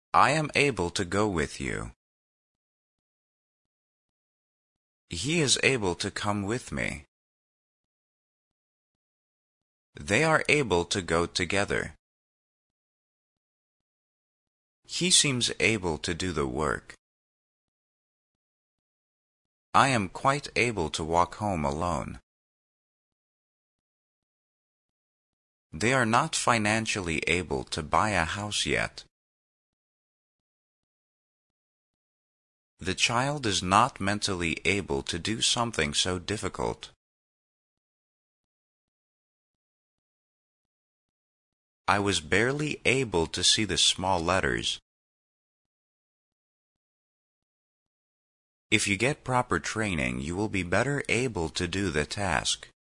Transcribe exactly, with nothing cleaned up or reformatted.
I am able to go with you. He is able to come with me. They are able to go together. He seems able to do the work. I am quite able to walk home alone. They are not financially able to buy a house yet. The child is not mentally able to do something so difficult. I was barely able to see the small letters. If you get proper training, you will be better able to do the task.